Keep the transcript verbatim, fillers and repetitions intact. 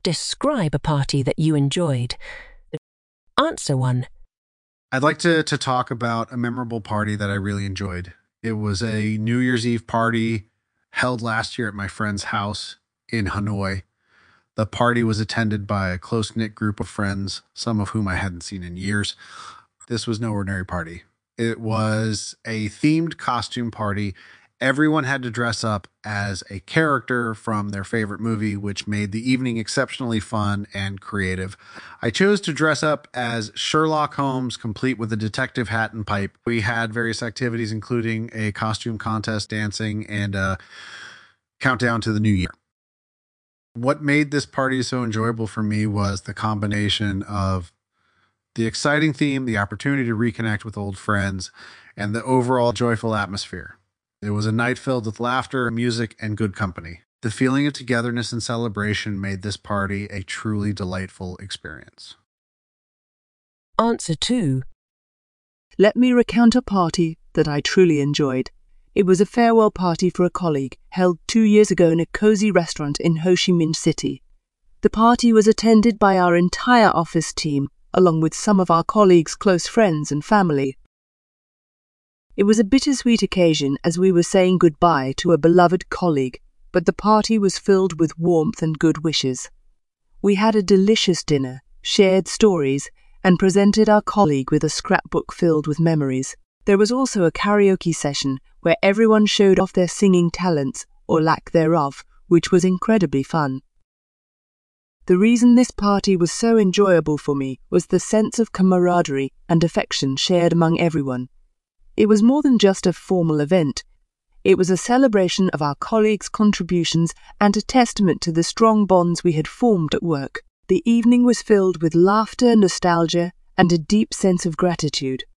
Describe a party that you enjoyed. Answer one. I'd like to, to talk about a memorable party that I really enjoyed. It was a New Year's Eve party held last year at my friend's house in Hanoi. The party was attended by a close-knit group of friends, some of whom I hadn't seen in years. This was no ordinary party. It was a themed costume party. Everyone had to dress up as a character from their favorite movie, which made the evening exceptionally fun and creative. I chose to dress up as Sherlock Holmes, complete with a detective hat and pipe. We had various activities, including a costume contest, dancing, and a countdown to the new year. What made this party so enjoyable for me was the combination of the exciting theme, the opportunity to reconnect with old friends, and the overall joyful atmosphere. It was a night filled with laughter, music, and good company. The feeling of togetherness and celebration made this party a truly delightful experience. Answer two. Let me recount a party that I truly enjoyed. It was a farewell party for a colleague, held two years ago in a cozy restaurant in Ho Chi Minh City. The party was attended by our entire office team, along with some of our colleagues' close friends and family. It was a bittersweet occasion as we were saying goodbye to a beloved colleague, but the party was filled with warmth and good wishes. We had a delicious dinner, shared stories, and presented our colleague with a scrapbook filled with memories. There was also a karaoke session where everyone showed off their singing talents, or lack thereof, which was incredibly fun. The reason this party was so enjoyable for me was the sense of camaraderie and affection shared among everyone. It was more than just a formal event. It was a celebration of our colleagues' contributions and a testament to the strong bonds we had formed at work. The evening was filled with laughter, nostalgia, and a deep sense of gratitude.